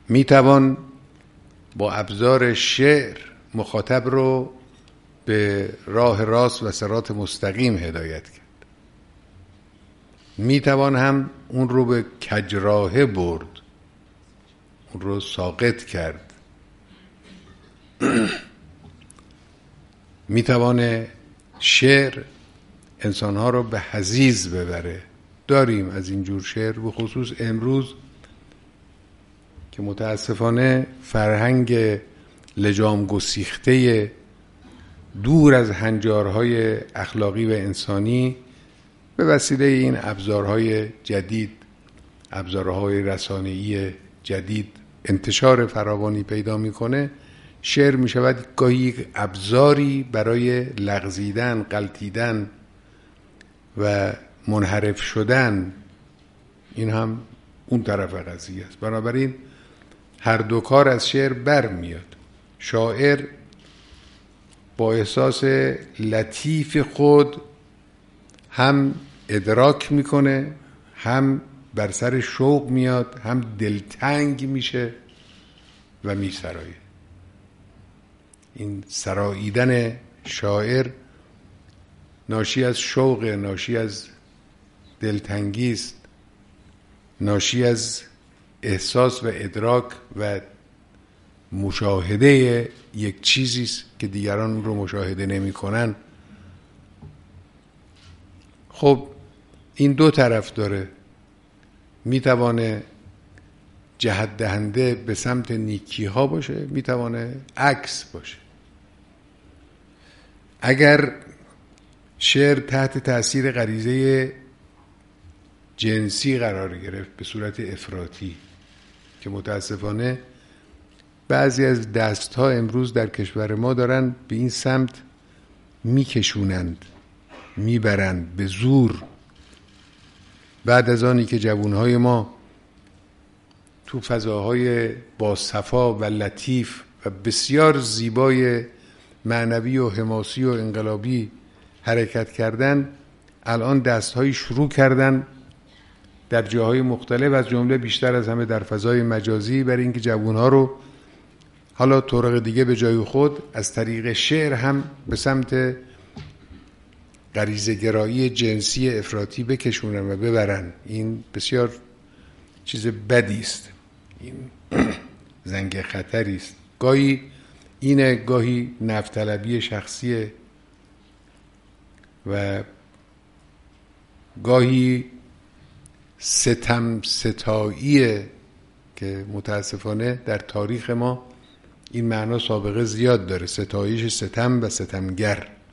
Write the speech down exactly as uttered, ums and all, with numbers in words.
میتوان با ابزار شعر مخاطب رو به راه راست و صراط مستقیم هدایت کرد. میتوان هم اون رو به کجراهه برد، اون رو ساقط کرد. میتوان شعر انسانها رو به حضیض ببره. داریم از اینجور شعر، به خصوص امروز که متاسفانه فرهنگ لجام گسیخته دور از هنجارهای اخلاقی و انسانی به وسیله این ابزارهای جدید، ابزارهای رسانه‌ای جدید انتشار فراوانی پیدا میکنه. شعر میشود گاهی یک ابزاری برای لغزیدن، غلطیدن و منحرف شدن. این هم اون طرف قضیه است. بنابراین هر دو کار از شعر بر میاد. شاعر با احساس لطیف خود هم ادراک میکنه، هم بر سر شوق میاد، هم دلتنگ میشه و میسرایه. این سراییدن شاعر ناشی از شوق، ناشی از دلتنگی است، ناشی از احساس و ادراک و مشاهده یک چیزی است که دیگران رو مشاهده نمی‌کنن. خب این دو طرف داره. میتوانه جهت دهنده به سمت نیکی ها باشه، میتوانه عکس باشه. اگر شعر تحت تأثیر غریزه جنسی قرار گرفت به صورت افراطی، که متاسفانه بعضی از دست‌ها امروز در کشور ما دارن به این سمت میکشونند، میبرند به زور، بعد از آنی که جوانهای ما تو فضاهای با صفا و لطیف و بسیار زیبای معنوی و حماسی و انقلابی حرکت کردن، الان دست‌هایی شروع کردن در جاهای مختلف، از جمله بیشتر از همه در فضای مجازی، برای اینکه جوانها رو حالا طرق دیگه به جای خود از طریق شعر هم به سمت غریزه گرایی جنسی افراطی بکشونن و ببرن. این بسیار چیز بدی است، این زنگ خطری است. گاهی اینه، گاهی نفطلبی شخصیه و گاهی ستم ستاییه که متاسفانه در تاریخ ما این معنا سابقه زیاد داره، ستایش ستم و ستمگر.